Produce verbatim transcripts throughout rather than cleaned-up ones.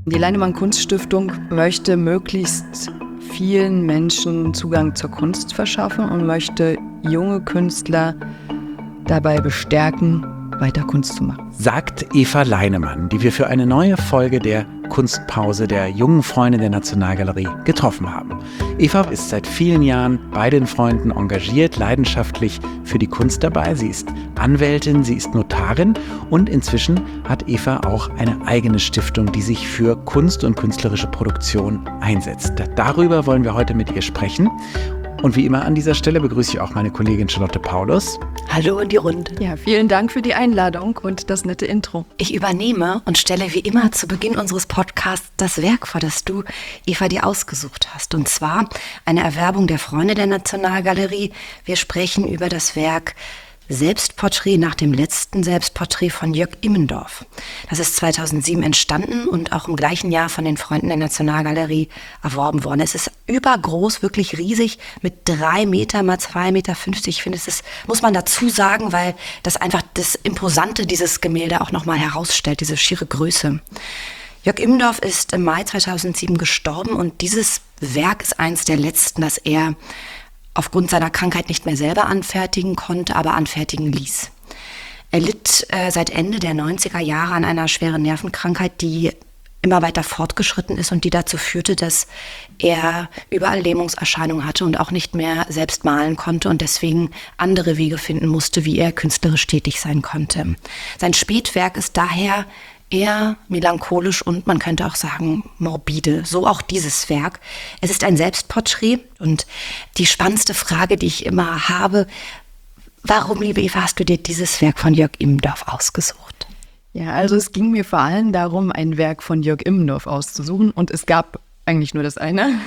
Die Leinemann Kunststiftung möchte möglichst vielen Menschen Zugang zur Kunst verschaffen und möchte junge Künstler dabei bestärken, weiter Kunst zu machen. Sagt Eva Leinemann, die wir für eine neue Folge der Kunstpause der jungen Freundin der Nationalgalerie getroffen haben. Eva ist seit vielen Jahren bei den Freunden engagiert, leidenschaftlich für die Kunst dabei. Sie ist Anwältin, sie ist Notarin und inzwischen hat Eva auch eine eigene Stiftung, die sich für Kunst und künstlerische Produktion einsetzt. Darüber wollen wir heute mit ihr sprechen. Und wie immer an dieser Stelle begrüße ich auch meine Kollegin Charlotte Paulus. Hallo in die Runde. Ja, vielen Dank für die Einladung und das nette Intro. Ich übernehme und stelle wie immer zu Beginn unseres Podcasts das Werk vor, das du, Eva, dir ausgesucht hast. Und zwar eine Erwerbung der Freunde der Nationalgalerie. Wir sprechen über das Werk Selbstporträt nach dem letzten Selbstporträt von Jörg Immendorf. Das ist zweitausendsieben entstanden und auch im gleichen Jahr von den Freunden der Nationalgalerie erworben worden. Es ist übergroß, wirklich riesig, mit drei Meter mal zwei Meter fünfzig. Ich finde, es ist, muss man dazu sagen, weil das einfach das Imposante dieses Gemälde auch nochmal herausstellt, diese schiere Größe. Jörg Immendorf ist im Mai zweitausendsieben gestorben und dieses Werk ist eins der letzten, das er aufgrund seiner Krankheit nicht mehr selber anfertigen konnte, aber anfertigen ließ. Er litt äh, seit Ende der neunziger Jahre an einer schweren Nervenkrankheit, die immer weiter fortgeschritten ist und die dazu führte, dass er überall Lähmungserscheinungen hatte und auch nicht mehr selbst malen konnte und deswegen andere Wege finden musste, wie er künstlerisch tätig sein konnte. Sein Spätwerk ist daher eher melancholisch und man könnte auch sagen morbide, so auch dieses Werk. Es ist ein Selbstporträt und die spannendste Frage, die ich immer habe, warum, liebe Eva, hast du dir dieses Werk von Jörg Immendorf ausgesucht? Ja, also es ging mir vor allem darum, ein Werk von Jörg Immendorf auszusuchen und es gab eigentlich nur das eine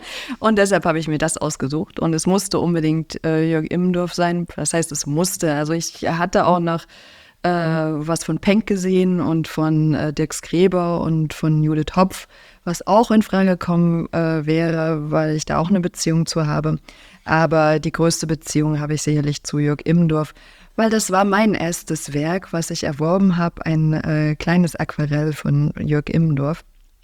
und deshalb habe ich mir das ausgesucht und es musste unbedingt äh, Jörg Immendorf sein, das heißt es musste, also ich hatte auch noch äh, was von Penck gesehen und von äh, Dirk Skreber und von Judith Hopf, was auch in Frage gekommen äh, wäre, weil ich da auch eine Beziehung zu habe, aber die größte Beziehung habe ich sicherlich zu Jörg Immendorf, weil das war mein erstes Werk, was ich erworben habe, ein äh, kleines Aquarell von Jörg Immendorf.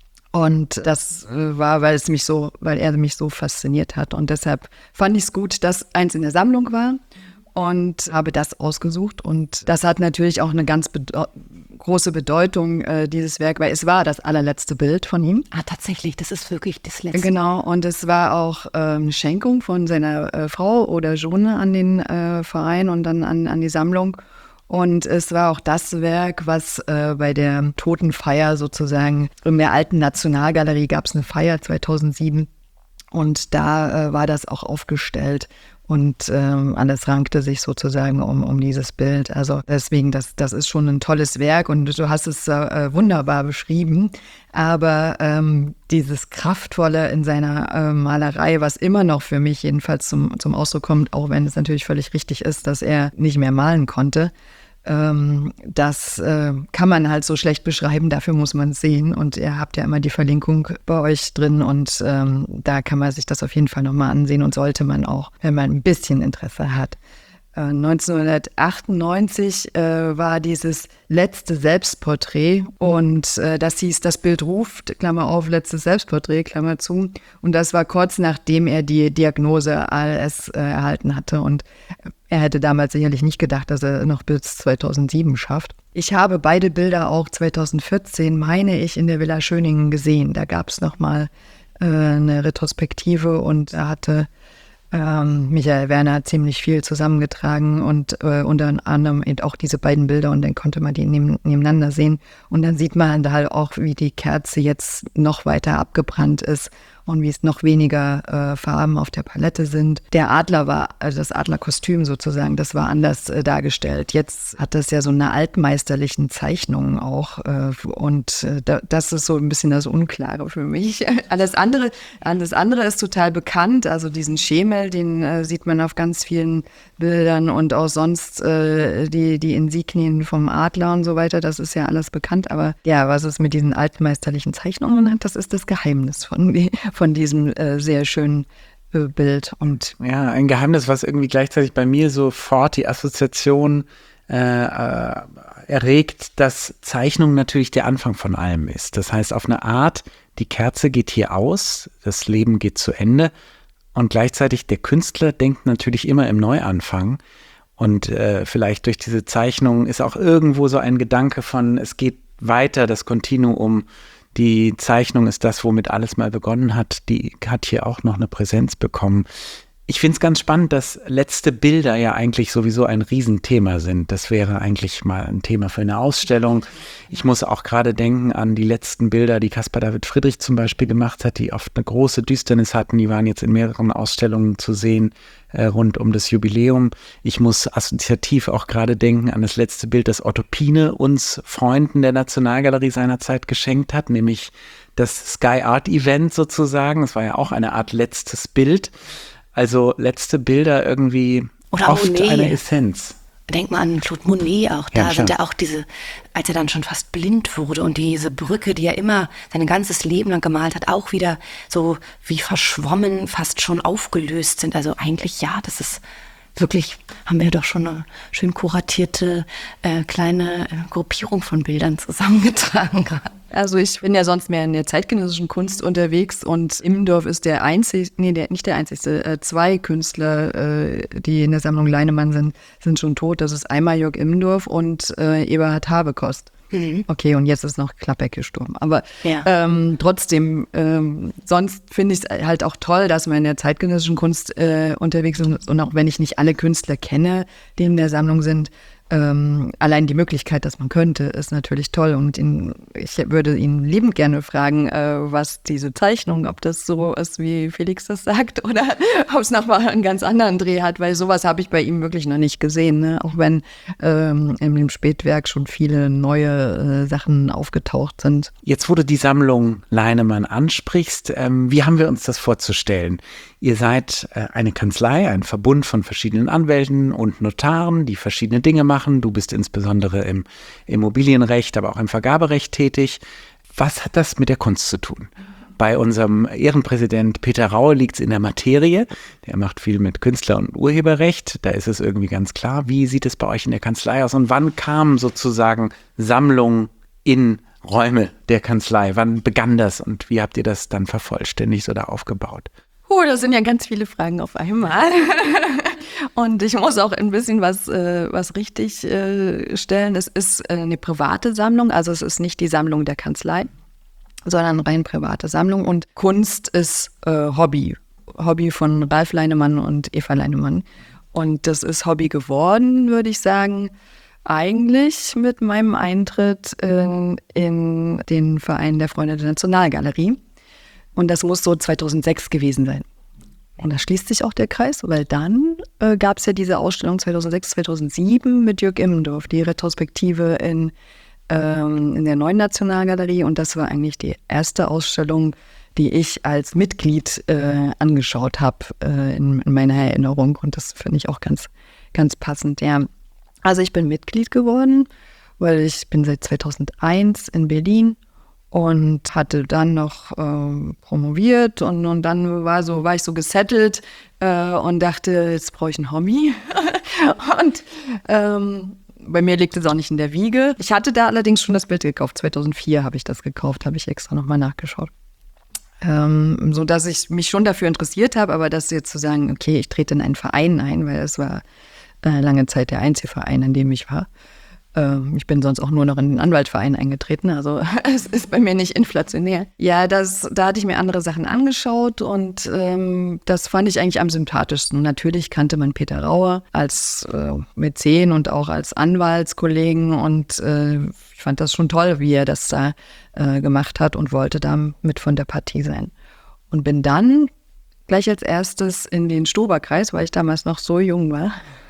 Und das äh, war, weil es mich so, weil er mich so fasziniert hat. Und deshalb fand ich es gut, dass eins in der Sammlung war und habe das ausgesucht. Und das hat natürlich auch eine ganz bede- große Bedeutung, äh, dieses Werk, weil es war das allerletzte Bild von ihm. Ah, tatsächlich, das ist wirklich das letzte. Genau, und es war auch äh, eine Schenkung von seiner äh, Frau oder Jone an den äh, Verein und dann an, an die Sammlung. Und es war auch das Werk, was äh, bei der Totenfeier sozusagen, in der alten Nationalgalerie gab es eine Feier zweitausendsieben und da äh, war das auch aufgestellt. Und ähm, alles rankte sich sozusagen um, um dieses Bild. Also deswegen, das, das ist schon ein tolles Werk und du hast es äh, wunderbar beschrieben. Aber ähm, dieses Kraftvolle in seiner äh, Malerei, was immer noch für mich jedenfalls zum, zum Ausdruck kommt, auch wenn es natürlich völlig richtig ist, dass er nicht mehr malen konnte, ähm, das äh, kann man halt so schlecht beschreiben, dafür muss man es sehen. Und ihr habt ja immer die Verlinkung bei euch drin und ähm, da kann man sich das auf jeden Fall nochmal ansehen und sollte man auch, wenn man ein bisschen Interesse hat. Äh, neunzehnhundertachtundneunzig äh, war dieses letzte Selbstporträt und äh, das hieß, das Bild ruft, Klammer auf, letztes Selbstporträt, Klammer zu. Und das war kurz nachdem er die Diagnose A L S äh, erhalten hatte und er hätte damals sicherlich nicht gedacht, dass er noch bis zweitausendsieben schafft. Ich habe beide Bilder auch zweitausendvierzehn, meine ich, in der Villa Schöningen gesehen. Da gab es nochmal äh, eine Retrospektive und er hatte ähm, Michael Werner ziemlich viel zusammengetragen und äh, unter anderem eben auch diese beiden Bilder und dann konnte man die neben, nebeneinander sehen. Und dann sieht man halt auch, wie die Kerze jetzt noch weiter abgebrannt ist und wie es noch weniger äh, Farben auf der Palette sind. Der Adler war, also das Adlerkostüm sozusagen, das war anders äh, dargestellt. Jetzt hat das ja so eine altmeisterlichen Zeichnung auch äh, und äh, da, das ist so ein bisschen das Unklare für mich. Alles andere, alles andere ist total bekannt, also diesen Schemel, den äh, sieht man auf ganz vielen Bildern und auch sonst äh, die, die Insignien vom Adler und so weiter, das ist ja alles bekannt, aber ja, was es mit diesen altmeisterlichen Zeichnungen hat, das ist das Geheimnis von die, von diesem äh, sehr schönen äh, Bild. Und ja, ein Geheimnis, was irgendwie gleichzeitig bei mir sofort die Assoziation äh, äh, erregt, dass Zeichnung natürlich der Anfang von allem ist. Das heißt, auf eine Art, die Kerze geht hier aus, das Leben geht zu Ende und gleichzeitig der Künstler denkt natürlich immer im Neuanfang und äh, vielleicht durch diese Zeichnung ist auch irgendwo so ein Gedanke von, es geht weiter, das Kontinuum, die Zeichnung ist das, womit alles mal begonnen hat, die hat hier auch noch eine Präsenz bekommen. Ich finde es ganz spannend, dass letzte Bilder ja eigentlich sowieso ein Riesenthema sind. Das wäre eigentlich mal ein Thema für eine Ausstellung. Ich muss auch gerade denken an die letzten Bilder, die Caspar David Friedrich zum Beispiel gemacht hat, die oft eine große Düsternis hatten. Die waren jetzt in mehreren Ausstellungen zu sehen äh, rund um das Jubiläum. Ich muss assoziativ auch gerade denken an das letzte Bild, das Otto Piene uns Freunden der Nationalgalerie seinerzeit geschenkt hat, nämlich das Sky Art Event sozusagen. Es war ja auch eine Art letztes Bild. Also letzte Bilder irgendwie Oder oft Monet. eine Essenz. Denk mal an Claude Monet auch. Da Ja, sind klar. ja auch diese, als er dann schon fast blind wurde und diese Brücke, die er immer sein ganzes Leben lang gemalt hat, auch wieder so wie verschwommen, fast schon aufgelöst sind. Also eigentlich ja, das ist wirklich, haben wir doch schon eine schön kuratierte äh, kleine äh, Gruppierung von Bildern zusammengetragen gerade. Also ich bin ja sonst mehr in der zeitgenössischen Kunst unterwegs und Immendorf ist der einzige, nee, der, nicht der einzigste, äh, zwei Künstler, äh, die in der Sammlung Leinemann sind, sind schon tot. Das ist einmal Jörg Immendorf und äh, Eberhard Habekost. Mhm. Okay, und jetzt ist noch Klappeck gestorben. Aber Ja. ähm, trotzdem, ähm, sonst finde ich es halt auch toll, dass man in der zeitgenössischen Kunst äh, unterwegs ist. Und auch wenn ich nicht alle Künstler kenne, die in der Sammlung sind, Ähm, allein die Möglichkeit, dass man könnte, ist natürlich toll. Und ihn, ich würde ihn liebend gerne fragen, äh, was diese Zeichnung, ob das so ist, wie Felix das sagt, oder ob es nochmal einen ganz anderen Dreh hat, weil sowas habe ich bei ihm wirklich noch nicht gesehen. Ne? Auch wenn ähm, in dem Spätwerk schon viele neue äh, Sachen aufgetaucht sind. Jetzt, wo du die Sammlung Leinemann ansprichst, ähm, wie haben wir uns das vorzustellen? Ihr seid äh, eine Kanzlei, ein Verbund von verschiedenen Anwälten und Notaren, die verschiedene Dinge machen. Du bist insbesondere im Immobilienrecht, aber auch im Vergaberecht tätig. Was hat das mit der Kunst zu tun? Bei unserem Ehrenpräsident Peter Raue liegt es in der Materie. Der macht viel mit Künstler- und Urheberrecht. Da ist es irgendwie ganz klar. Wie sieht es bei euch in der Kanzlei aus? Und wann kam sozusagen Sammlung in Räume der Kanzlei? Wann begann das und wie habt ihr das dann vervollständigt oder aufgebaut? Oh, das sind ja ganz viele Fragen auf einmal. Und ich muss auch ein bisschen was, äh, was richtig äh, stellen. Es ist äh, eine private Sammlung, also es ist nicht die Sammlung der Kanzlei, sondern eine rein private Sammlung. Und Kunst ist äh, Hobby. Hobby von Ralf Leinemann und Eva Leinemann. Und das ist Hobby geworden, würde ich sagen, eigentlich mit meinem Eintritt in, in den Verein der Freunde der Nationalgalerie. Und das muss so zweitausendsechs gewesen sein. Und da schließt sich auch der Kreis, weil dann äh, gab es ja diese Ausstellung zweitausendsechs, zweitausendsieben mit Jörg Immendorf, die Retrospektive in, ähm, in der Neuen Nationalgalerie. Und das war eigentlich die erste Ausstellung, die ich als Mitglied äh, angeschaut habe äh, in, in meiner Erinnerung. Und das finde ich auch ganz, ganz passend. Ja. Also ich bin Mitglied geworden, weil ich bin seit zweitausendeins in Berlin. Und hatte dann noch äh, promoviert und, und dann war, so, war ich so gesettelt äh, und dachte, jetzt brauche ich ein Hobby. Und ähm, bei mir liegt es auch nicht in der Wiege. Ich hatte da allerdings schon das Bild gekauft. zweitausendvier habe ich das gekauft, habe ich extra nochmal nachgeschaut. Ähm, so dass ich mich schon dafür interessiert habe, aber das jetzt zu sagen, okay, ich trete in einen Verein ein, weil es war äh, lange Zeit der einzige Verein, in dem ich war. Ich bin sonst auch nur noch in den Anwaltverein eingetreten, also es ist bei mir nicht inflationär. Ja, das, da hatte ich mir andere Sachen angeschaut und ähm, das fand ich eigentlich am sympathischsten. Natürlich kannte man Peter Raue als äh, Mäzen und auch als Anwaltskollegen und äh, ich fand das schon toll, wie er das da äh, gemacht hat und wollte da mit von der Partie sein. Und bin dann gleich als erstes in den Stoberkreis, weil ich damals noch so jung war.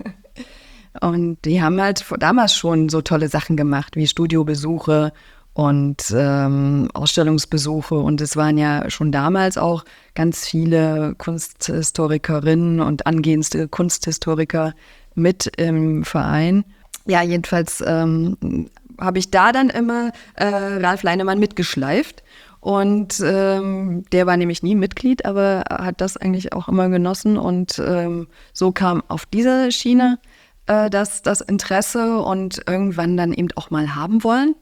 Und die haben halt damals schon so tolle Sachen gemacht, wie Studiobesuche und ähm, Ausstellungsbesuche. Und es waren ja schon damals auch ganz viele Kunsthistorikerinnen und angehendste Kunsthistoriker mit im Verein. Ja, jedenfalls ähm, habe ich da dann immer äh, Ralf Leinemann mitgeschleift. Und ähm, der war nämlich nie Mitglied, aber hat das eigentlich auch immer genossen. Und ähm, so kam auf dieser Schiene äh, das, das Interesse und irgendwann dann eben auch mal haben wollen.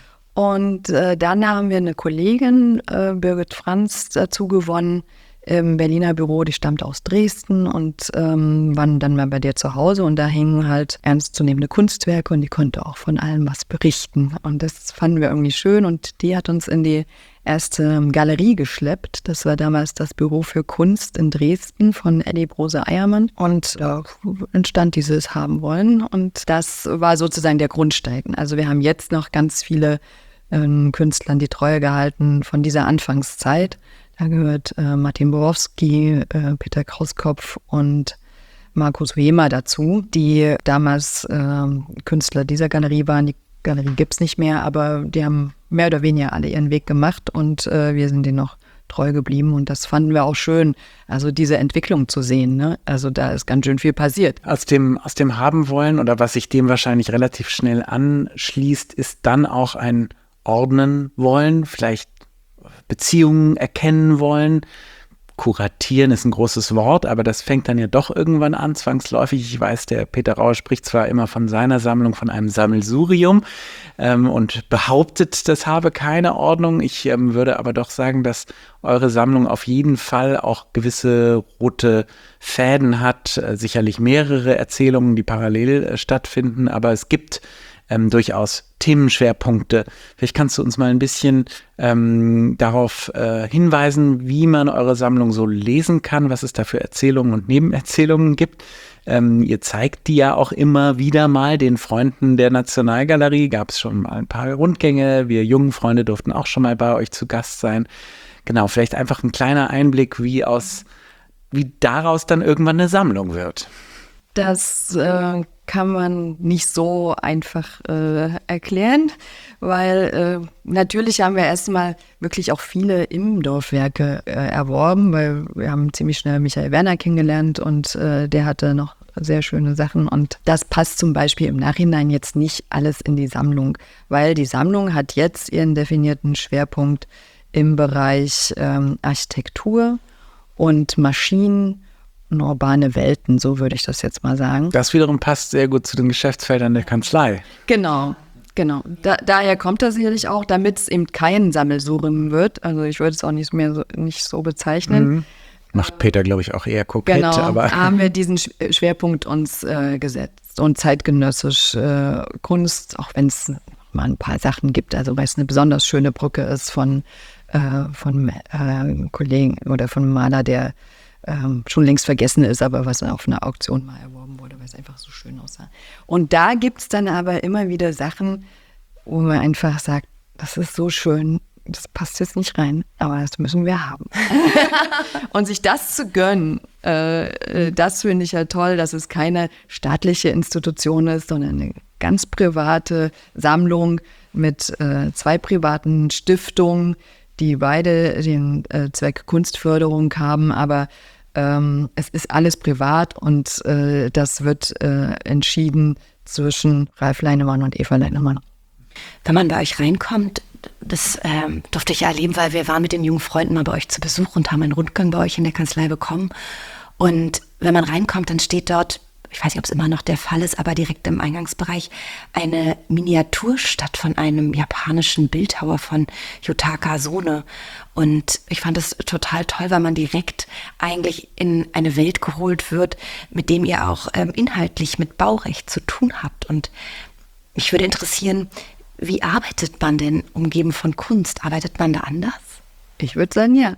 Und äh, dann haben wir eine Kollegin, äh, Birgit Franz, dazu gewonnen im Berliner Büro. Die stammt aus Dresden und ähm, waren dann mal bei der zu Hause. Und da hingen halt ernstzunehmende Kunstwerke und die konnte auch von allem was berichten. Und das fanden wir irgendwie schön. Und die hat uns in die erste Galerie geschleppt. Das war damals das Büro für Kunst in Dresden von Eddie Brose-Eiermann. Und da entstand dieses Haben wollen. Und das war sozusagen der Grundstein. Also wir haben jetzt noch ganz viele ähm, Künstlern die Treue gehalten von dieser Anfangszeit. Da gehört äh, Martin Borowski, äh, Peter Krauskopf und Markus Wehmer dazu, die damals äh, Künstler dieser Galerie waren. Die Galerie gibt es nicht mehr, aber die haben mehr oder weniger alle ihren Weg gemacht und äh, wir sind denen noch treu geblieben und das fanden wir auch schön, also diese Entwicklung zu sehen. Ne? Also da ist ganz schön viel passiert. Aus dem, aus dem Haben wollen oder was sich dem wahrscheinlich relativ schnell anschließt, ist dann auch ein Ordnen wollen, vielleicht Beziehungen erkennen wollen. Kuratieren ist ein großes Wort, aber das fängt dann ja doch irgendwann an, zwangsläufig. Ich weiß, der Peter Rauer spricht zwar immer von seiner Sammlung, von einem Sammelsurium ähm, und behauptet, das habe keine Ordnung. Ich ähm, würde aber doch sagen, dass eure Sammlung auf jeden Fall auch gewisse rote Fäden hat, äh, sicherlich mehrere Erzählungen, die parallel äh, stattfinden, aber es gibt Ähm, durchaus Themenschwerpunkte. Vielleicht kannst du uns mal ein bisschen ähm, darauf äh, hinweisen, wie man eure Sammlung so lesen kann, was es da für Erzählungen und Nebenerzählungen gibt. Ähm, ihr zeigt die ja auch immer wieder mal den Freunden der Nationalgalerie. Gab es schon mal ein paar Rundgänge. Wir jungen Freunde durften auch schon mal bei euch zu Gast sein. Genau, vielleicht einfach ein kleiner Einblick, wie aus, wie daraus dann irgendwann eine Sammlung wird. Das äh, kann man nicht so einfach äh, erklären, weil äh, natürlich haben wir erstmal wirklich auch viele Immendorf-Werke äh, erworben, weil wir haben ziemlich schnell Michael Werner kennengelernt und äh, der hatte noch sehr schöne Sachen und das passt zum Beispiel im Nachhinein jetzt nicht alles in die Sammlung, weil die Sammlung hat jetzt ihren definierten Schwerpunkt im Bereich ähm, Architektur und Maschinen, urbane Welten, so würde ich das jetzt mal sagen. Das wiederum passt sehr gut zu den Geschäftsfeldern der Kanzlei. Genau, genau. Da, daher kommt das sicherlich auch, damit es eben kein Sammelsurium wird. Also ich würde es auch nicht mehr so, nicht so bezeichnen. Mhm. Macht Peter, glaube ich, auch eher kokett. Genau, aber haben wir diesen Schwerpunkt uns äh, gesetzt. Und zeitgenössisch äh, Kunst, auch wenn es mal ein paar Sachen gibt, also weil es eine besonders schöne Brücke ist von, äh, von äh, Kollegen oder von einem Maler, der Ähm, schon längst vergessen ist, aber was auf einer Auktion mal erworben wurde, weil es einfach so schön aussah. Und da gibt es dann aber immer wieder Sachen, wo man einfach sagt, das ist so schön, das passt jetzt nicht rein, aber das müssen wir haben. Und sich das zu gönnen, äh, das finde ich ja toll, dass es keine staatliche Institution ist, sondern eine ganz private Sammlung mit äh, zwei privaten Stiftungen, die beide den äh, Zweck Kunstförderung haben, aber ähm, es ist alles privat und äh, das wird äh, entschieden zwischen Ralf Leinemann und Eva Leinemann. Wenn man bei euch reinkommt, das ähm, durfte ich ja erleben, weil wir waren mit den jungen Freunden mal bei euch zu Besuch und haben einen Rundgang bei euch in der Kanzlei bekommen. Und wenn man reinkommt, dann steht dort, ich weiß nicht, ob es immer noch der Fall ist, aber direkt im Eingangsbereich eine Miniaturstadt von einem japanischen Bildhauer von Yutaka Sone. Und ich fand das total toll, weil man direkt eigentlich in eine Welt geholt wird, mit dem ihr auch ähm, inhaltlich mit Baurecht zu tun habt. Und mich würde interessieren, wie arbeitet man denn umgeben von Kunst? Arbeitet man da anders? Ich würde sagen, ja.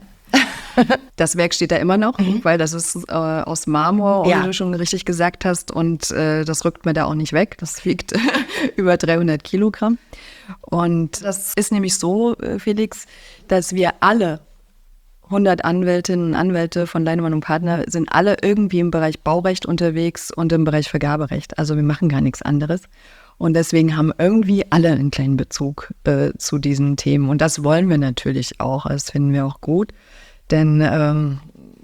Das Werk steht da immer noch, mhm. weil das ist äh, aus Marmor, ja. wie du schon richtig gesagt hast, und äh, das rückt mir da auch nicht weg. Das wiegt über dreihundert Kilogramm. Und das ist nämlich so, Felix, dass wir alle hundert Anwältinnen und Anwälte von Leinemann und Partner sind alle irgendwie im Bereich Baurecht unterwegs und im Bereich Vergaberecht. Also wir machen gar nichts anderes. Und deswegen haben irgendwie alle einen kleinen Bezug äh, zu diesen Themen. Und das wollen wir natürlich auch. Das finden wir auch gut. Denn ähm,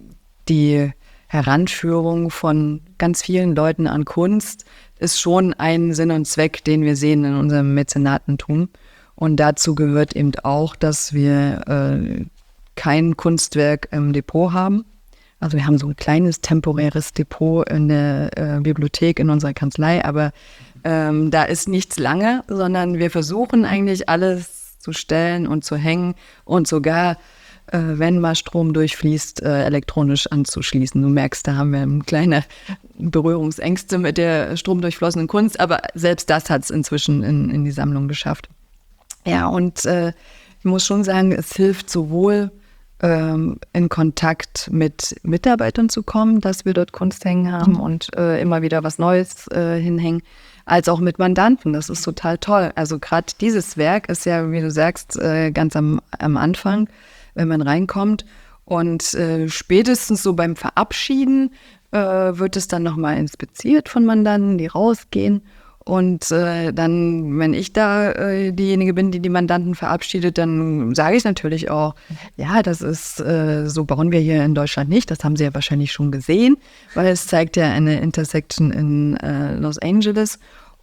die Heranführung von ganz vielen Leuten an Kunst ist schon ein Sinn und Zweck, den wir sehen in unserem Mäzenatentum. Und dazu gehört eben auch, dass wir äh, kein Kunstwerk im Depot haben. Also wir haben so ein kleines temporäres Depot in der äh, Bibliothek in unserer Kanzlei, aber ähm, da ist nichts lange, sondern wir versuchen eigentlich alles zu stellen und zu hängen und sogar, äh, wenn mal Strom durchfließt, äh, elektronisch anzuschließen. Du merkst, da haben wir kleine Berührungsängste mit der stromdurchflossenen Kunst, aber selbst das hat es inzwischen in, in die Sammlung geschafft. Ja, und äh, ich muss schon sagen, es hilft sowohl ähm, in Kontakt mit Mitarbeitern zu kommen, dass wir dort Kunst hängen haben und äh, immer wieder was Neues äh, hinhängen, als auch mit Mandanten. Das ist total toll. Also gerade dieses Werk ist ja, wie du sagst, äh, ganz am, am Anfang, wenn man reinkommt. Und äh, spätestens so beim Verabschieden äh, wird es dann nochmal inspiziert von Mandanten, die rausgehen. Und äh, dann, wenn ich da äh, diejenige bin, die die Mandanten verabschiedet, dann sage ich natürlich auch, ja, das ist, äh, so bauen wir hier in Deutschland nicht. Das haben Sie ja wahrscheinlich schon gesehen, weil es zeigt ja eine Intersection in äh, Los Angeles.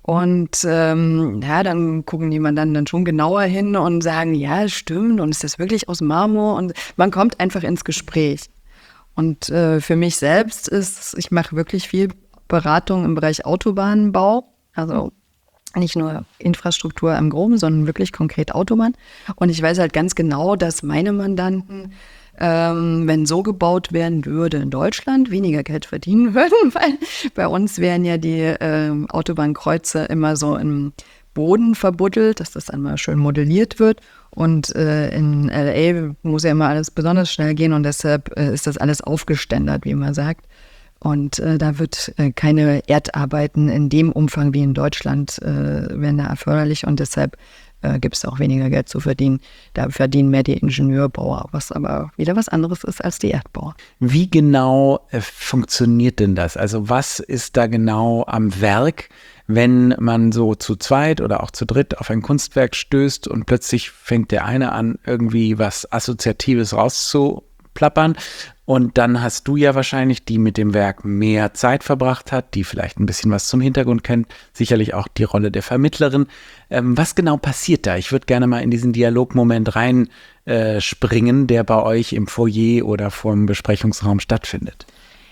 Und ähm, ja, dann gucken die Mandanten dann schon genauer hin und sagen, ja, stimmt, und ist das wirklich aus Marmor? Und man kommt einfach ins Gespräch. Und äh, für mich selbst ist, ich mache wirklich viel Beratung im Bereich Autobahnbau. Also nicht nur Infrastruktur im Groben, sondern wirklich konkret Autobahn. Und ich weiß halt ganz genau, dass meine Mandanten, ähm, wenn so gebaut werden würde in Deutschland, weniger Geld verdienen würden, weil bei uns wären ja die ähm, Autobahnkreuze immer so im Boden verbuddelt, dass das einmal schön modelliert wird. Und äh, in L A muss ja immer alles besonders schnell gehen und deshalb äh, ist das alles aufgeständert, wie man sagt. Und äh, da wird äh, keine Erdarbeiten in dem Umfang wie in Deutschland äh, werden da erforderlich und deshalb äh, gibt es auch weniger Geld zu verdienen. Da verdienen mehr die Ingenieurbauer, was aber wieder was anderes ist als die Erdbauer. Wie genau äh, funktioniert denn das? Also was ist da genau am Werk, wenn man so zu zweit oder auch zu dritt auf ein Kunstwerk stößt und plötzlich fängt der eine an, irgendwie was Assoziatives rauszuplappern? Und dann hast du ja wahrscheinlich, die mit dem Werk mehr Zeit verbracht hat, die vielleicht ein bisschen was zum Hintergrund kennt, sicherlich auch die Rolle der Vermittlerin. Ähm, was genau passiert da? Ich würde gerne mal in diesen Dialogmoment reinspringen, äh, der bei euch im Foyer oder vor dem Besprechungsraum stattfindet.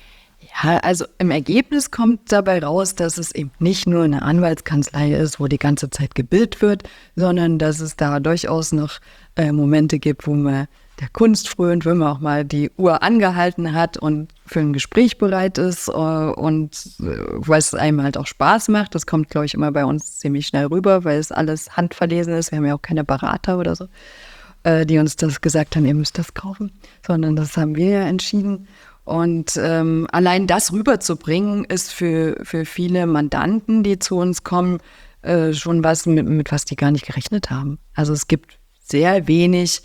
Ja, also im Ergebnis kommt dabei raus, dass es eben nicht nur eine Anwaltskanzlei ist, wo die ganze Zeit gebildet wird, sondern dass es da durchaus noch äh, Momente gibt, wo man der Kunst frönt, wenn man auch mal die Uhr angehalten hat und für ein Gespräch bereit ist äh, und äh, weil es einem halt auch Spaß macht. Das kommt, glaube ich, immer bei uns ziemlich schnell rüber, weil es alles handverlesen ist. Wir haben ja auch keine Berater oder so, äh, die uns das gesagt haben, ihr müsst das kaufen, sondern das haben wir ja entschieden. Und ähm, allein das rüberzubringen, ist für, für viele Mandanten, die zu uns kommen, äh, schon was, mit, mit was die gar nicht gerechnet haben. Also es gibt sehr wenig,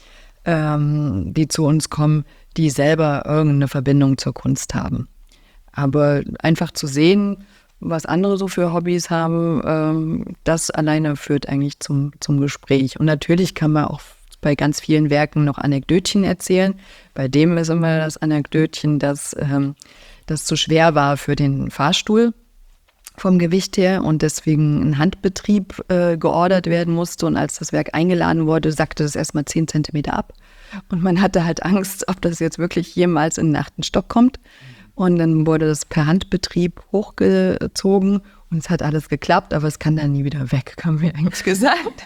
ähm, die zu uns kommen, die selber irgendeine Verbindung zur Kunst haben. Aber einfach zu sehen, was andere so für Hobbys haben, ähm, das alleine führt eigentlich zum, zum Gespräch. Und natürlich kann man auch bei ganz vielen Werken noch Anekdötchen erzählen. Bei dem ist immer das Anekdötchen, dass ähm, das zu schwer war für den Fahrstuhl vom Gewicht her und deswegen ein Handbetrieb äh, geordert werden musste. Und als das Werk eingeladen wurde, sackte es erstmal zehn Zentimeter ab. Und man hatte halt Angst, ob das jetzt wirklich jemals in den achten Stock kommt. Und dann wurde das per Handbetrieb hochgezogen und es hat alles geklappt, aber es kann dann nie wieder weg, haben wir eigentlich gesagt.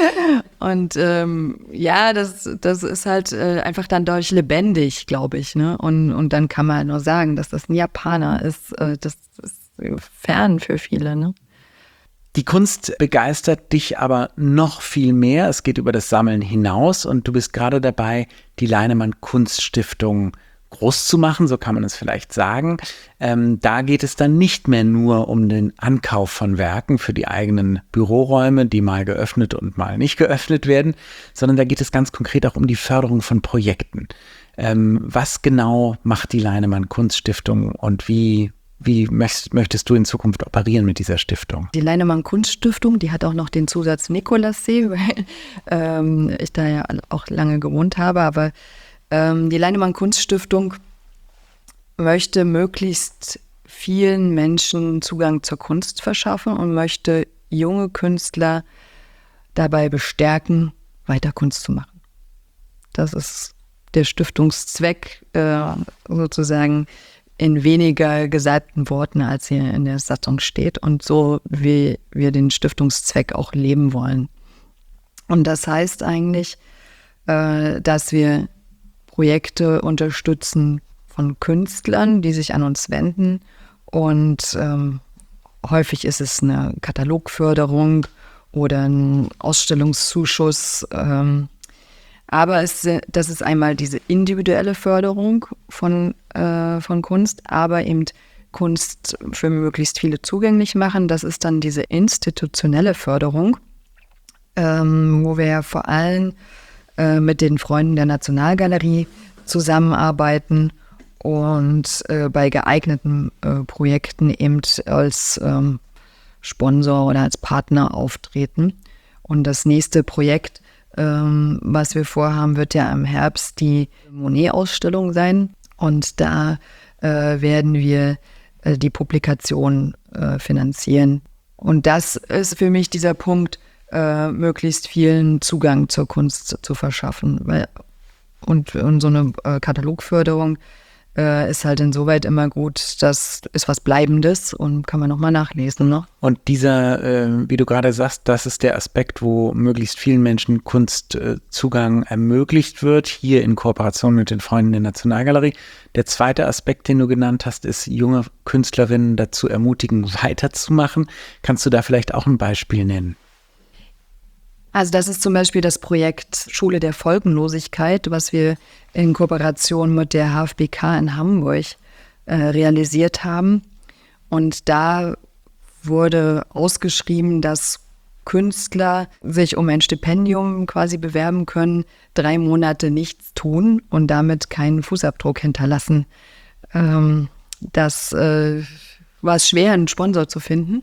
Und ähm, ja, das, das ist halt äh, einfach dann dadurch lebendig, glaube ich. Ne? Und, und dann kann man halt nur sagen, dass das ein Japaner ist. Äh, das ist fern für viele. Ne? Die Kunst begeistert dich aber noch viel mehr. Es geht über das Sammeln hinaus und du bist gerade dabei, die Leinemann Kunststiftung groß zu machen, so kann man es vielleicht sagen. Ähm, da geht es dann nicht mehr nur um den Ankauf von Werken für die eigenen Büroräume, die mal geöffnet und mal nicht geöffnet werden, sondern da geht es ganz konkret auch um die Förderung von Projekten. Ähm, was genau macht die Leinemann Kunststiftung und wie Wie möchtest, möchtest du in Zukunft operieren mit dieser Stiftung? Die Leinemann Kunststiftung, die hat auch noch den Zusatz Nikolassee, weil ähm, ich da ja auch lange gewohnt habe. Aber ähm, die Leinemann Kunststiftung möchte möglichst vielen Menschen Zugang zur Kunst verschaffen und möchte junge Künstler dabei bestärken, weiter Kunst zu machen. Das ist der Stiftungszweck äh, sozusagen in weniger gesalbten Worten, als hier in der Satzung steht und so, wie wir den Stiftungszweck auch leben wollen. Und das heißt eigentlich, äh, dass wir Projekte unterstützen von Künstlern, die sich an uns wenden und ähm, häufig ist es eine Katalogförderung oder ein Ausstellungszuschuss. Ähm, aber es, das ist einmal diese individuelle Förderung von, äh, von Kunst, aber eben Kunst für möglichst viele zugänglich machen. Das ist dann diese institutionelle Förderung, ähm, wo wir ja vor allem äh, mit den Freunden der Nationalgalerie zusammenarbeiten und äh, bei geeigneten äh, Projekten eben als ähm, Sponsor oder als Partner auftreten. Und das nächste Projekt, ähm, was wir vorhaben, wird ja im Herbst die Monet-Ausstellung sein. Und da äh, werden wir äh, die Publikation äh, finanzieren. Und das ist für mich dieser Punkt, äh, möglichst vielen Zugang zur Kunst zu verschaffen. Weil, und, und so eine äh, Katalogförderung äh, ist halt insoweit immer gut, das ist was Bleibendes und kann man nochmal nachlesen. Ne? Und dieser, äh, wie du gerade sagst, das ist der Aspekt, wo möglichst vielen Menschen Kunstzugang äh, ermöglicht wird, hier in Kooperation mit den Freunden der Nationalgalerie. Der zweite Aspekt, den du genannt hast, ist, junge Künstlerinnen dazu ermutigen, weiterzumachen. Kannst du da vielleicht auch ein Beispiel nennen? Also das ist zum Beispiel das Projekt Schule der Folgenlosigkeit, was wir in Kooperation mit der H F B K in Hamburg äh, realisiert haben. Und da wurde ausgeschrieben, dass Künstler sich um ein Stipendium quasi bewerben können, drei Monate nichts tun und damit keinen Fußabdruck hinterlassen. Ähm, das äh, war es schwer, einen Sponsor zu finden.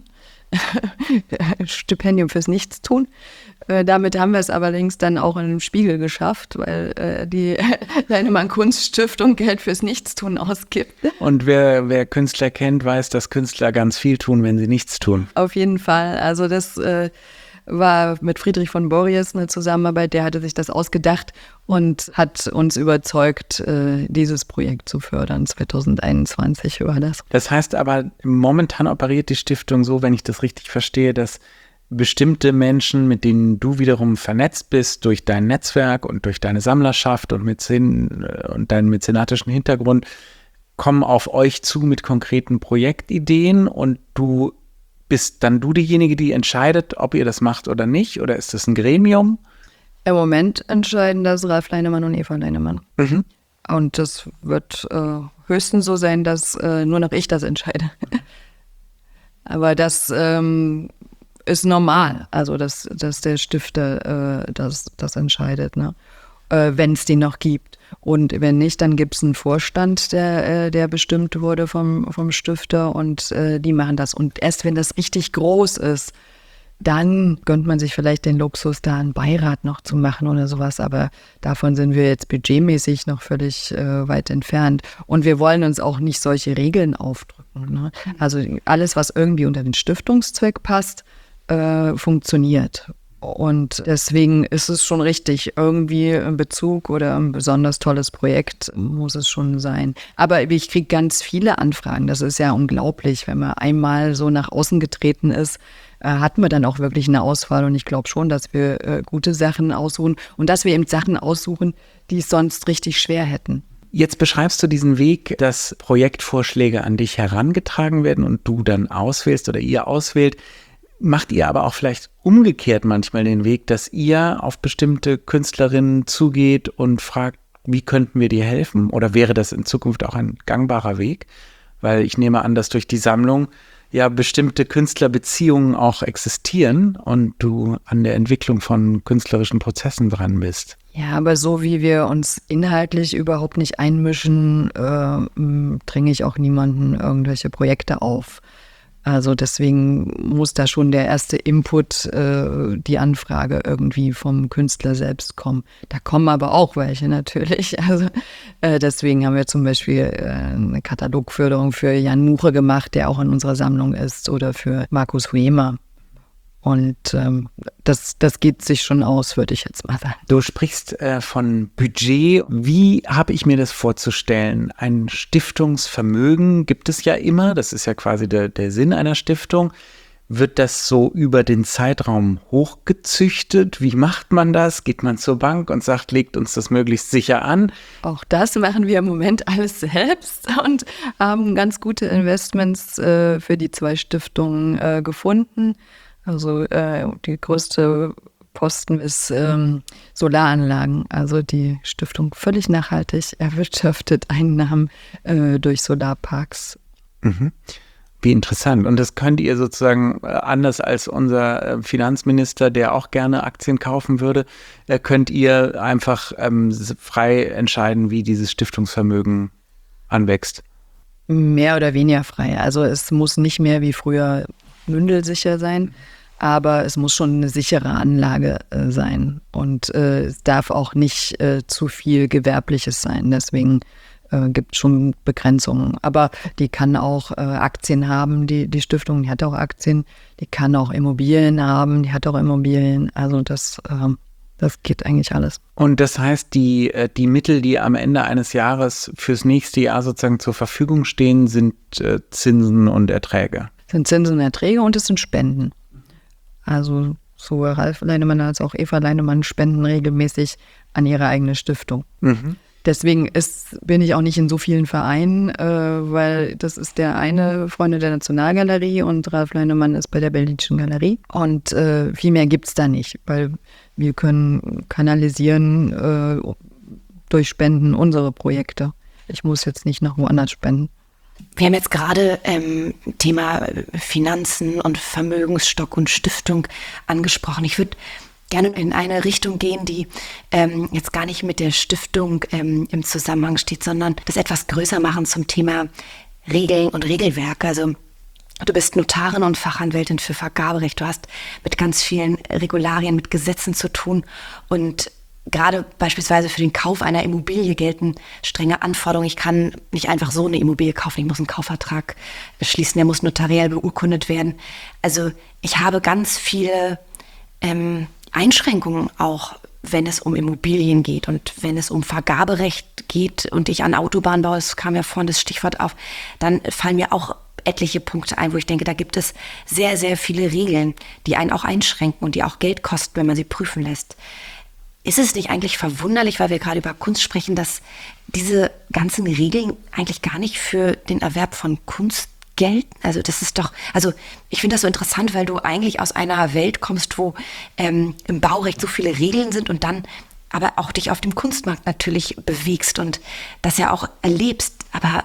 Stipendium fürs Nichtstun. Äh, damit haben wir es allerdings dann auch in den Spiegel geschafft, weil äh, die Heinemann Kunststiftung Geld fürs Nichtstun ausgibt. Und wer, wer Künstler kennt, weiß, dass Künstler ganz viel tun, wenn sie nichts tun. Auf jeden Fall. Also das äh, war mit Friedrich von Borries eine Zusammenarbeit, der hatte sich das ausgedacht und hat uns überzeugt, äh, dieses Projekt zu fördern. zwanzig einundzwanzig war das. Das heißt aber, momentan operiert die Stiftung so, wenn ich das richtig verstehe, dass bestimmte Menschen, mit denen du wiederum vernetzt bist, durch dein Netzwerk und durch deine Sammlerschaft und, Mäzen und deinen mäzenatischen Hintergrund, kommen auf euch zu mit konkreten Projektideen und du bist dann du diejenige, die entscheidet, ob ihr das macht oder nicht? Oder ist das ein Gremium? Im Moment entscheiden das Ralf Leinemann und Eva Leinemann. Mhm. Und das wird äh, höchstens so sein, dass äh, nur noch ich das entscheide. Aber das ähm, ist normal, also dass, dass der Stifter äh, das, das entscheidet, ne? äh, wenn es den noch gibt. Und wenn nicht, dann gibt es einen Vorstand, der, der bestimmt wurde vom, vom Stifter und äh, die machen das. Und erst wenn das richtig groß ist, dann gönnt man sich vielleicht den Luxus, da einen Beirat noch zu machen oder sowas. Aber davon sind wir jetzt budgetmäßig noch völlig äh, weit entfernt. Und wir wollen uns auch nicht solche Regeln aufdrücken, ne? Also alles, was irgendwie unter den Stiftungszweck passt, äh, funktioniert. Und deswegen ist es schon richtig, irgendwie ein Bezug oder ein besonders tolles Projekt muss es schon sein. Aber ich kriege ganz viele Anfragen. Das ist ja unglaublich, wenn man einmal so nach außen getreten ist, äh, hatten wir dann auch wirklich eine Auswahl. Und ich glaube schon, dass wir äh, gute Sachen aussuchen und dass wir eben Sachen aussuchen, die es sonst richtig schwer hätten. Jetzt beschreibst du diesen Weg, dass Projektvorschläge an dich herangetragen werden und du dann auswählst oder ihr auswählt. Macht ihr aber auch vielleicht umgekehrt manchmal den Weg, dass ihr auf bestimmte Künstlerinnen zugeht und fragt, wie könnten wir dir helfen? Oder wäre das in Zukunft auch ein gangbarer Weg? Weil ich nehme an, dass durch die Sammlung ja bestimmte Künstlerbeziehungen auch existieren und du an der Entwicklung von künstlerischen Prozessen dran bist. Ja, aber so wie wir uns inhaltlich überhaupt nicht einmischen, äh, dränge ich auch niemanden irgendwelche Projekte auf. Also deswegen muss da schon der erste Input, äh, die Anfrage irgendwie vom Künstler selbst kommen. Da kommen aber auch welche natürlich. Also äh, deswegen haben wir zum Beispiel äh, eine Katalogförderung für Jan Muche gemacht, der auch in unserer Sammlung ist, oder für Markus Huemer. Und ähm, das, das geht sich schon aus, würde ich jetzt mal sagen. Du sprichst äh, von Budget. Wie habe ich mir das vorzustellen? Ein Stiftungsvermögen gibt es ja immer. Das ist ja quasi der, der Sinn einer Stiftung. Wird das so über den Zeitraum hochgezüchtet? Wie macht man das? Geht man zur Bank und sagt, legt uns das möglichst sicher an? Auch das machen wir im Moment alles selbst und haben ganz gute Investments äh, für die zwei Stiftungen äh, gefunden. Also äh, die größte Posten ist ähm, Solaranlagen. Also die Stiftung völlig nachhaltig erwirtschaftet Einnahmen äh, durch Solarparks. Mhm. Wie interessant. Und das könnt ihr sozusagen, äh, anders als unser äh, Finanzminister, der auch gerne Aktien kaufen würde, äh, könnt ihr einfach ähm, frei entscheiden, wie dieses Stiftungsvermögen anwächst? Mehr oder weniger frei. Also es muss nicht mehr wie früher mündelsicher sein, aber es muss schon eine sichere Anlage äh, sein. Und äh, es darf auch nicht äh, zu viel Gewerbliches sein. Deswegen äh, gibt es schon Begrenzungen. Aber die kann auch äh, Aktien haben, die, die Stiftung, die hat auch Aktien. Die kann auch Immobilien haben, die hat auch Immobilien. Also das, äh, das geht eigentlich alles. Und das heißt, die, äh, die Mittel, die am Ende eines Jahres fürs nächste Jahr sozusagen zur Verfügung stehen, sind äh, Zinsen und Erträge? Es sind Zinsen und Erträge und es sind Spenden. Also sowohl Ralf Leinemann als auch Eva Leinemann spenden regelmäßig an ihre eigene Stiftung. Mhm. Deswegen ist, bin ich auch nicht in so vielen Vereinen, äh, weil das ist der eine Freunde der Nationalgalerie und Ralf Leinemann ist bei der Berlinischen Galerie. Und äh, viel mehr gibt es da nicht, weil wir können kanalisieren äh, durch Spenden unsere Projekte. Ich muss jetzt nicht noch woanders spenden. Wir haben jetzt gerade ähm, Thema Finanzen und Vermögensstock und Stiftung angesprochen. Ich würde gerne in eine Richtung gehen, die ähm, jetzt gar nicht mit der Stiftung ähm, im Zusammenhang steht, sondern das etwas größer machen zum Thema Regeln und Regelwerke. Also du bist Notarin und Fachanwältin für Vergaberecht. Du hast mit ganz vielen Regularien, mit Gesetzen zu tun und gerade beispielsweise für den Kauf einer Immobilie gelten strenge Anforderungen. Ich kann nicht einfach so eine Immobilie kaufen. Ich muss einen Kaufvertrag schließen, der muss notariell beurkundet werden. Also ich habe ganz viele ähm, Einschränkungen auch, wenn es um Immobilien geht und wenn es um Vergaberecht geht und ich an Autobahnen baue, es kam ja vorhin das Stichwort auf, dann fallen mir auch etliche Punkte ein, wo ich denke, da gibt es sehr, sehr viele Regeln, die einen auch einschränken und die auch Geld kosten, wenn man sie prüfen lässt. Ist es nicht eigentlich verwunderlich, weil wir gerade über Kunst sprechen, dass diese ganzen Regeln eigentlich gar nicht für den Erwerb von Kunst gelten? Also das ist doch, also ich finde das so interessant, weil du eigentlich aus einer Welt kommst, wo ähm, im Baurecht so viele Regeln sind und dann aber auch dich auf dem Kunstmarkt natürlich bewegst und das ja auch erlebst. Aber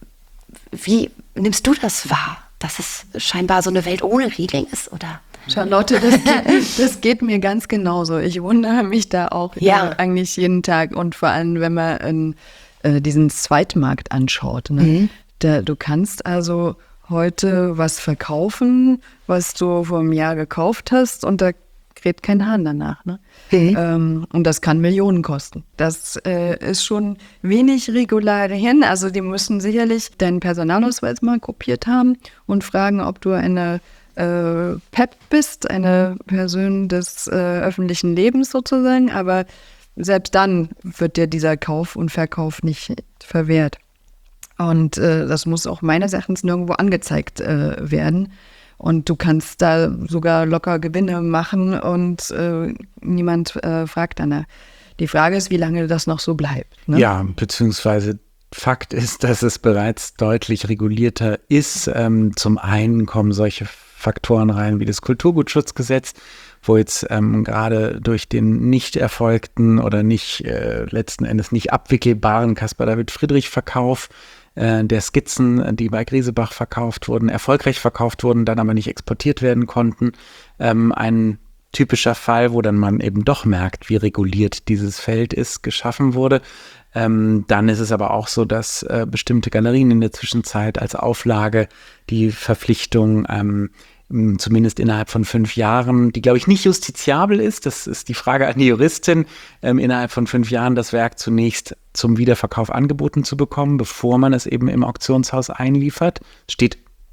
wie nimmst du das wahr, dass es scheinbar so eine Welt ohne Regeln ist, oder? Charlotte, das geht, das geht mir ganz genauso. Ich wundere mich da auch ja. äh, eigentlich jeden Tag und vor allem, wenn man äh, diesen Zweitmarkt anschaut. Ne? Mhm. Da, du kannst also heute was verkaufen, was du vor einem Jahr gekauft hast und da kräht kein Hahn danach. Ne? Mhm. Ähm, und das kann Millionen kosten. Das äh, ist schon wenig Regularien. Also die müssen sicherlich deinen Personalausweis mal kopiert haben und fragen, ob du eine Äh, P E P bist, eine Person des äh, öffentlichen Lebens sozusagen, aber selbst dann wird dir dieser Kauf und Verkauf nicht verwehrt. Und äh, das muss auch meines Erachtens nirgendwo angezeigt äh, werden. Und du kannst da sogar locker Gewinne machen und äh, niemand äh, fragt danach. Die Frage ist, wie lange das noch so bleibt. Ne? Ja, beziehungsweise Fakt ist, dass es bereits deutlich regulierter ist. Ähm, zum einen kommen solche Faktoren rein wie das Kulturgutschutzgesetz, wo jetzt ähm, gerade durch den nicht erfolgten oder nicht äh, letzten Endes nicht abwickelbaren Caspar-David-Friedrich-Verkauf äh, der Skizzen, die bei Griesebach verkauft wurden, erfolgreich verkauft wurden, dann aber nicht exportiert werden konnten, ähm, ein typischer Fall, wo dann man eben doch merkt, wie reguliert dieses Feld ist, geschaffen wurde. Ähm, dann ist es aber auch so, dass äh, bestimmte Galerien in der Zwischenzeit als Auflage die Verpflichtung ähm, zumindest innerhalb von fünf Jahren, die, glaube ich, nicht justiziabel ist, das ist die Frage an die Juristin, ähm, innerhalb von fünf Jahren das Werk zunächst zum Wiederverkauf angeboten zu bekommen, bevor man es eben im Auktionshaus einliefert. Steht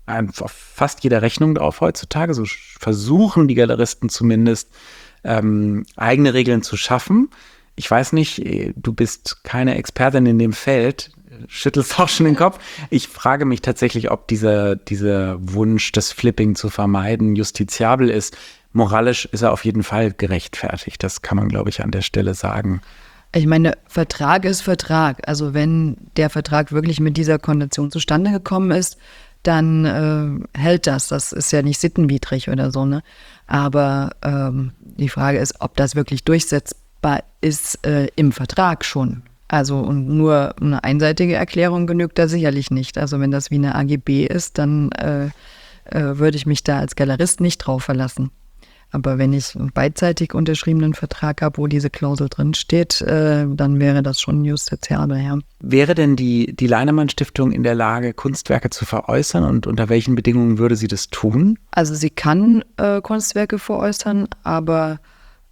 auf fast jeder Rechnung drauf heutzutage. So versuchen die Galeristen zumindest, ähm, eigene Regeln zu schaffen. Ich weiß nicht, du bist keine Expertin in dem Feld, schüttelst auch schon den Kopf. Ich frage mich tatsächlich, ob dieser, dieser Wunsch, das Flipping zu vermeiden, justiziabel ist. Moralisch ist er auf jeden Fall gerechtfertigt. Das kann man, glaube ich, an der Stelle sagen. Ich meine, Vertrag ist Vertrag. Also wenn der Vertrag wirklich mit dieser Kondition zustande gekommen ist, dann äh, hält das. Das ist ja nicht sittenwidrig oder so, ne? Aber ähm, die Frage ist, ob das wirklich durchsetzbar ist äh, im Vertrag schon. Also und nur eine einseitige Erklärung genügt da sicherlich nicht. Also wenn das wie eine A G B ist, dann äh, äh, würde ich mich da als Galerist nicht drauf verlassen. Aber wenn ich einen beidseitig unterschriebenen Vertrag habe, wo diese Klausel drin steht, äh, dann wäre das schon justiziabel, ja. Wäre denn die, die Leinemann-Stiftung in der Lage, Kunstwerke zu veräußern und unter welchen Bedingungen würde sie das tun? Also sie kann äh, Kunstwerke veräußern, aber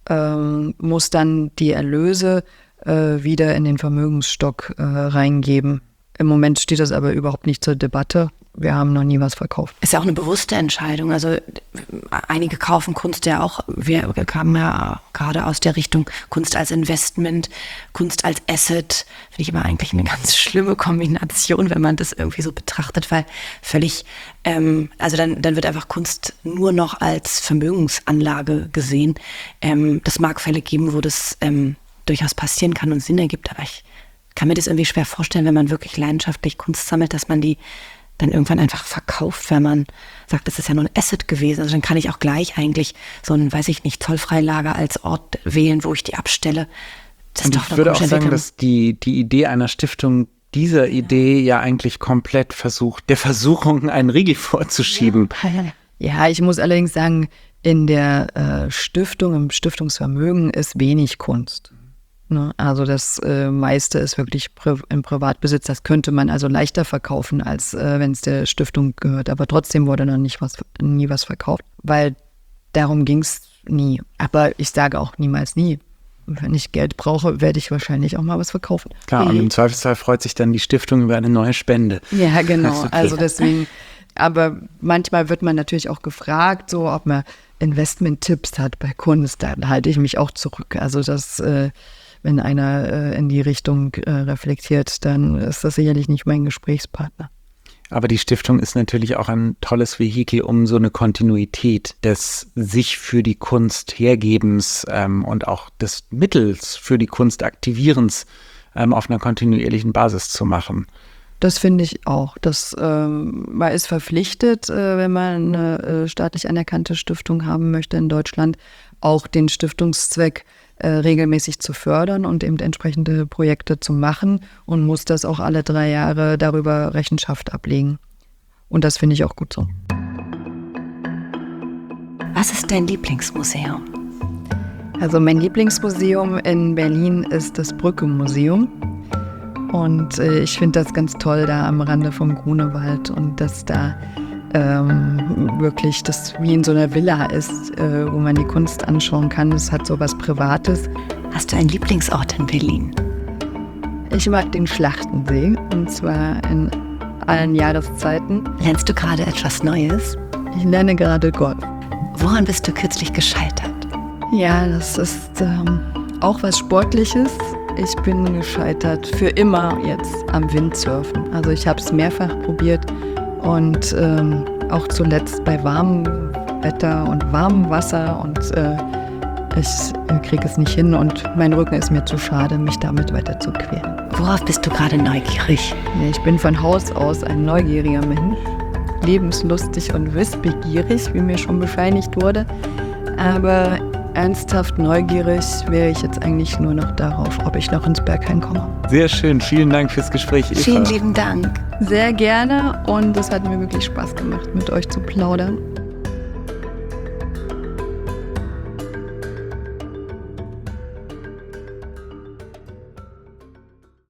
ähm, muss dann die Erlöse äh, wieder in den Vermögensstock äh, reingeben. Im Moment steht das aber überhaupt nicht zur Debatte. Wir haben noch nie was verkauft. Ist ja auch eine bewusste Entscheidung. Also einige kaufen Kunst ja auch, wir kamen ja gerade aus der Richtung Kunst als Investment, Kunst als Asset. Finde ich immer eigentlich eine ganz schlimme Kombination, wenn man das irgendwie so betrachtet, weil völlig, ähm, also dann, dann wird einfach Kunst nur noch als Vermögensanlage gesehen. Ähm, das mag Fälle geben, wo das ähm, durchaus passieren kann und Sinn ergibt, aber ich kann mir das irgendwie schwer vorstellen, wenn man wirklich leidenschaftlich Kunst sammelt, dass man die dann irgendwann einfach verkauft, wenn man sagt, das ist ja nur ein Asset gewesen. Also dann kann ich auch gleich eigentlich so ein, weiß ich nicht, Zollfreilager als Ort wählen, wo ich die abstelle. Das ist doch ich würde auch sagen, dass die, die Idee einer Stiftung dieser Idee ja eigentlich komplett versucht, der Versuchung einen Riegel vorzuschieben. Ja, ich muss allerdings sagen, in der äh, Stiftung, im Stiftungsvermögen ist wenig Kunst. Ne? Also das äh, meiste ist wirklich pri- im Privatbesitz. Das könnte man also leichter verkaufen, als äh, wenn es der Stiftung gehört. Aber trotzdem wurde noch nicht was, nie was verkauft, weil darum ging es nie. Aber ich sage auch niemals nie. Wenn ich Geld brauche, werde ich wahrscheinlich auch mal was verkaufen. Klar, und im Zweifelsfall freut sich dann die Stiftung über eine neue Spende. Ja, genau. Okay. Also deswegen, aber manchmal wird man natürlich auch gefragt, so ob man Investment-Tipps hat bei Kunst. Da halte ich mich auch zurück. Also das äh, wenn einer äh, in die Richtung äh, reflektiert, dann ist das sicherlich nicht mein Gesprächspartner. Aber die Stiftung ist natürlich auch ein tolles Vehikel, um so eine Kontinuität des sich für die Kunst Hergebens ähm, und auch des Mittels für die Kunst Aktivierens ähm, auf einer kontinuierlichen Basis zu machen. Das finde ich auch. Das, ähm, man ist verpflichtet, äh, wenn man eine äh, staatlich anerkannte Stiftung haben möchte in Deutschland, auch den Stiftungszweck äh, regelmäßig zu fördern und eben entsprechende Projekte zu machen und muss das auch alle drei Jahre darüber Rechenschaft ablegen. Und das finde ich auch gut so. Was ist dein Lieblingsmuseum? Also mein Lieblingsmuseum in Berlin ist das Brücke-Museum. Und äh, ich finde das ganz toll da am Rande vom Grunewald und dass da ähm, wirklich das wie in so einer Villa ist, äh, wo man die Kunst anschauen kann. Es hat so was Privates. Hast du einen Lieblingsort in Berlin? Ich mag den Schlachtensee und zwar in allen Jahreszeiten. Lernst du gerade etwas Neues? Ich lerne gerade Golf. Woran bist du kürzlich gescheitert? Ja, das ist ähm, auch was Sportliches. Ich bin gescheitert für immer jetzt am Windsurfen. Also ich habe es mehrfach probiert und ähm, auch zuletzt bei warmem Wetter und warmem Wasser und äh, ich äh, kriege es nicht hin und mein Rücken ist mir zu schade, mich damit weiter zu quälen. Worauf bist du gerade neugierig? Ich bin von Haus aus ein neugieriger Mensch, lebenslustig und wissbegierig, wie mir schon bescheinigt wurde, aber ernsthaft neugierig wäre ich jetzt eigentlich nur noch darauf, ob ich noch ins Berghain komme. Sehr schön, vielen Dank fürs Gespräch, Eva. Vielen lieben Dank. Sehr gerne und es hat mir wirklich Spaß gemacht, mit euch zu plaudern.